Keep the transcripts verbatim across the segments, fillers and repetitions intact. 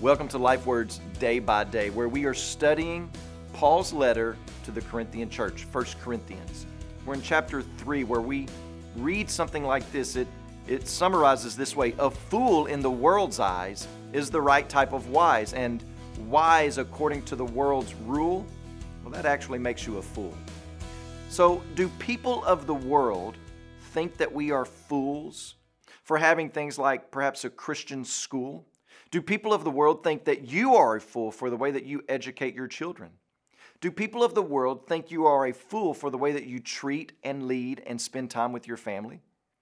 Welcome to Life Words Day by Day, where we are studying Paul's letter to the Corinthian church, First Corinthians. We're in chapter three, where we read something like this. It, it summarizes this way: a fool in the world's eyes is the right type of wise, and wise according to the world's rule, well, that actually makes you a fool. So, do people of the world think that we are fools for having things like perhaps a Christian school? Do people of the world think that you are a fool for the way that you educate your children? Do people of the world think you are a fool for the way that you treat and lead and spend time with your family?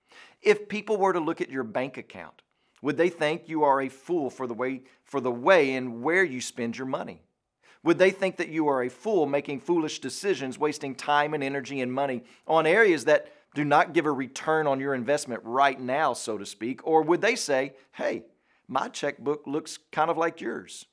If people were to look at your bank account, would they think you are a fool for the way for the way and where you spend your money? Would they think that you are a fool making foolish decisions, wasting time and energy and money on areas that do not give a return on your investment right now, so to speak? Or would they say, hey, my checkbook looks kind of like yours?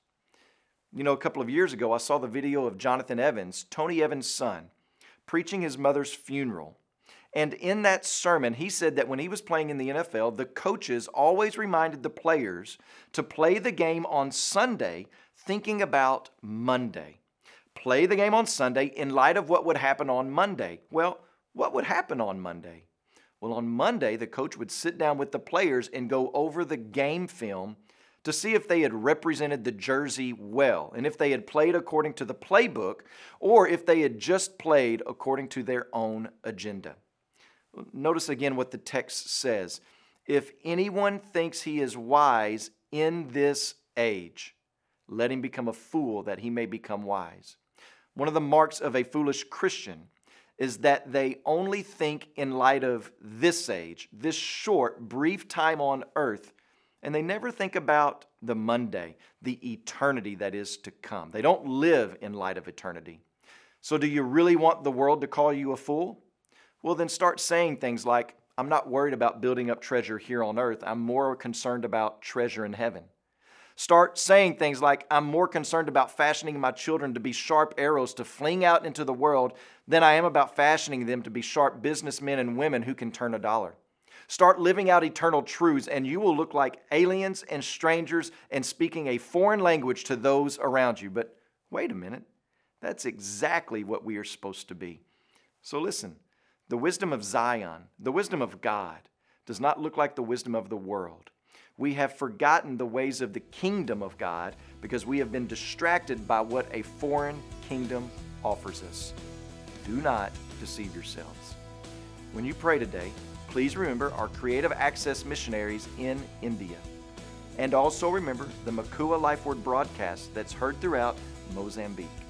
You know, a couple of years ago, I saw the video of Jonathan Evans, Tony Evans' son, preaching his mother's funeral. And in that sermon, he said that when he was playing in the N F L, the coaches always reminded the players to play the game on Sunday, thinking about Monday. Play the game on Sunday in light of what would happen on Monday. Well, what would happen on Monday? Well, on Monday, the coach would sit down with the players and go over the game film to see if they had represented the jersey well, and if they had played according to the playbook, or if they had just played according to their own agenda. Notice again what the text says. If anyone thinks he is wise in this age, let him become a fool that he may become wise. One of the marks of a foolish Christian is that they only think in light of this age, this short, brief time on earth, and they never think about the Monday, the eternity that is to come. They don't live in light of eternity. So do you really want the world to call you a fool? Well, then start saying things like, I'm not worried about building up treasure here on earth. I'm more concerned about treasure in heaven. Start saying things like, I'm more concerned about fashioning my children to be sharp arrows to fling out into the world than I am about fashioning them to be sharp businessmen and women who can turn a dollar. Start living out eternal truths, and you will look like aliens and strangers and speaking a foreign language to those around you. But wait a minute, that's exactly what we are supposed to be. So listen, the wisdom of Zion, the wisdom of God, does not look like the wisdom of the world. We have forgotten the ways of the kingdom of God because we have been distracted by what a foreign kingdom offers us. Do not deceive yourselves. When you pray today, please remember our Creative Access missionaries in India. And also remember the Makua Life Word broadcast that's heard throughout Mozambique.